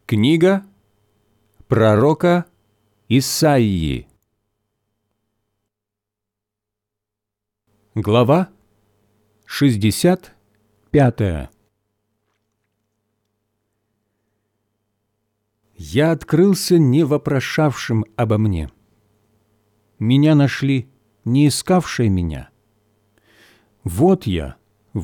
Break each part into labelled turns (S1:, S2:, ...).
S1: Книга пророка Исаии. Глава 65. Я открылся не вопрошавшим обо мне. Меня нашли, не искавшие меня. Вот я,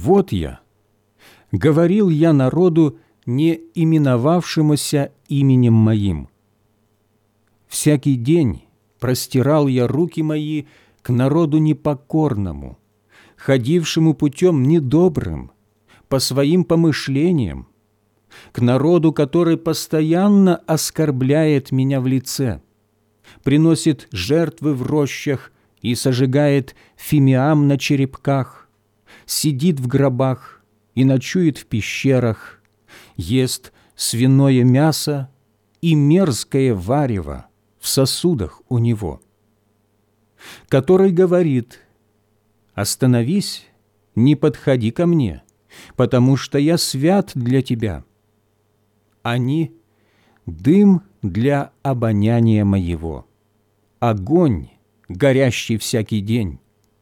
S1: говорил я народу, не именовавшемуся именем моим. Всякий день простирал я руки мои к народу непокорному, ходившему путем недобрым, по своим помышлениям, к народу, который постоянно оскорбляет меня в лице, приносит жертвы в рощах и сожигает фимиам на черепках, сидит в гробах и ночует в пещерах, ест свиное мясо и мерзкое варево в сосудах у него, который говорит: «Остановись, не подходи ко мне, потому что я свят для тебя». Они — дым для обоняния моего, огонь, горящий всякий день.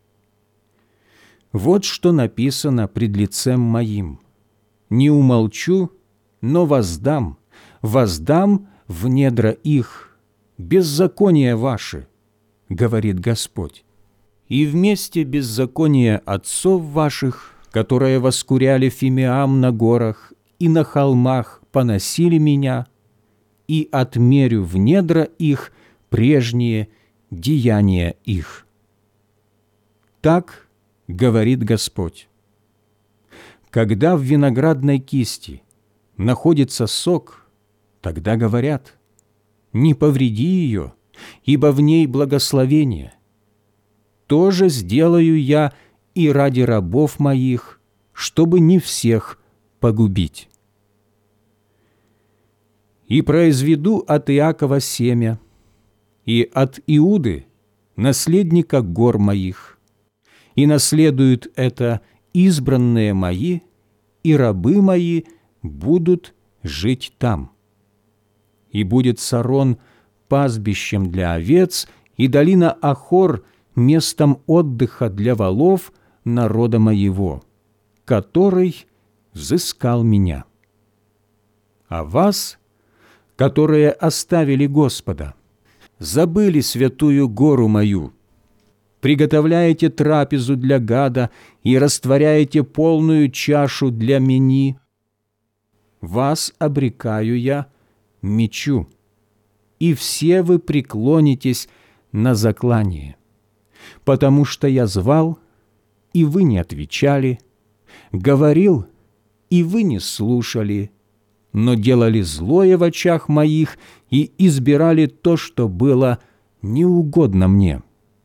S1: Вот что написано пред лицем моим: не умолчу, но воздам в недра их беззакония ваши, говорит Господь. И вместе беззакония отцов ваших, которые воскуряли фимиам на горах и на холмах, поносили меня, и отмерю в недра их прежние деяния их. Так говорит Господь. Когда в виноградной кисти находится сок, тогда говорят: не повреди ее, ибо в ней благословение. То же сделаю я и ради рабов моих, чтобы не всех погубить. И произведу от Иакова семя, и от Иуды наследника гор моих, и наследуют это избранные мои, и рабы мои будут жить там. И будет Сарон пастбищем для овец, и долина Ахор местом отдыха для волов народа моего, который взыскал меня. А вас, которые оставили Господа, забыли святую гору мою, приготовляете трапезу для гада и растворяете полную чашу для мени, вас обрекаю я мечу, и все вы преклонитесь на заклание, потому что я звал, и вы не отвечали, говорил, и вы не слушали, но делали злое в очах моих и избирали то, что было неугодно мне.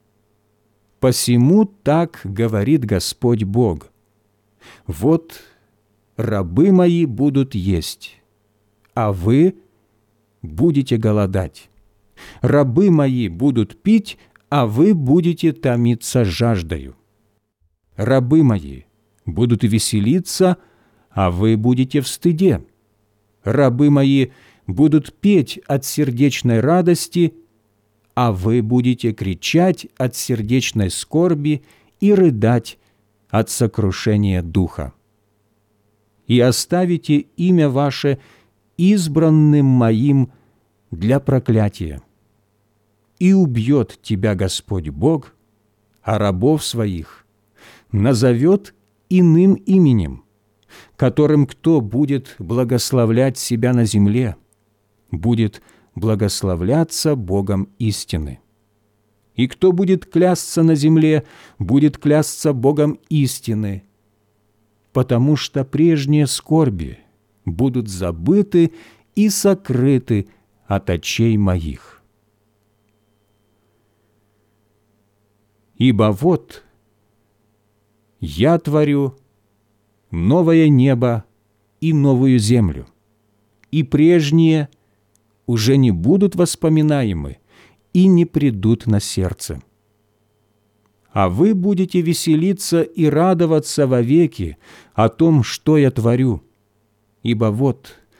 S1: Посему так говорит Господь Бог: вот рабы мои будут есть, а вы будете голодать. Рабы мои будут пить, а вы будете томиться жаждою. Рабы мои будут веселиться, а вы будете в стыде. Рабы мои будут петь от сердечной радости, а вы будете кричать от сердечной скорби и рыдать от сокрушения духа. И оставите имя ваше избранным моим для проклятия. И убьет тебя Господь Бог, а рабов своих назовет иным именем, которым кто будет благословлять себя на земле, будет благословляться Богом истины. И кто будет клясться на земле, будет клясться Богом истины, потому что прежние скорби будут забыты и сокрыты от очей моих. Ибо вот я творю новое небо и новую землю, и прежние уже не будут воспоминаемы и не придут на сердце. А вы будете веселиться и радоваться вовеки о том, что я творю, ибо вот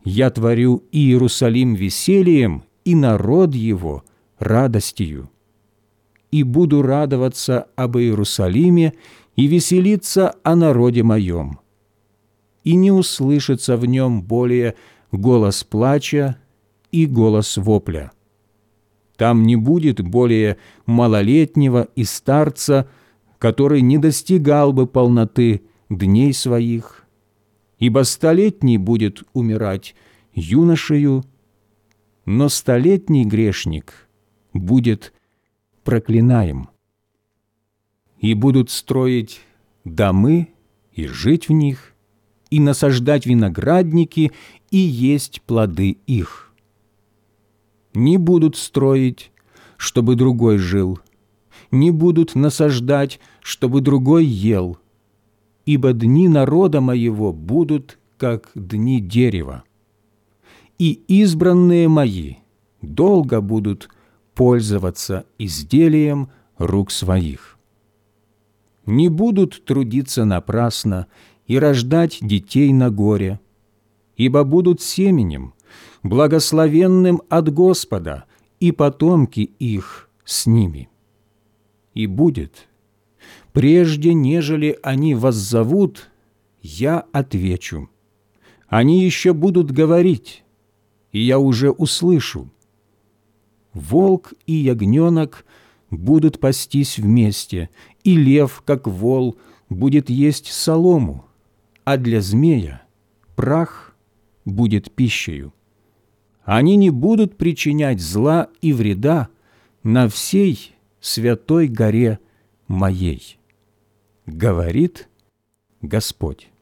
S1: Я творю Иерусалим весельем, и народ его радостью. И буду радоваться об Иерусалиме и веселиться о народе моем. И не услышится в нем более голос плача и голос вопля. Там не будет более малолетнего и старца, который не достигал бы полноты дней своих, ибо столетний будет умирать юношею, но столетний грешник будет проклинаем. И будут строить домы и жить в них, и насаждать виноградники и есть плоды их. Не будут строить, чтобы другой жил, не будут насаждать, чтобы другой ел, ибо дни народа моего будут, как дни дерева, и избранные мои долго будут пользоваться изделием рук своих. Не будут трудиться напрасно и рождать детей на горе, ибо будут семенем, благословенным от Господа, и потомки их с ними. И будет, прежде нежели они воззовут, я отвечу. Они еще будут говорить, и я уже услышу. Волк и ягненок будут пастись вместе, и лев, как вол, будет есть солому, а для змея прах будет пищею. Они не будут причинять зла и вреда на всей святой горе моей, говорит Господь.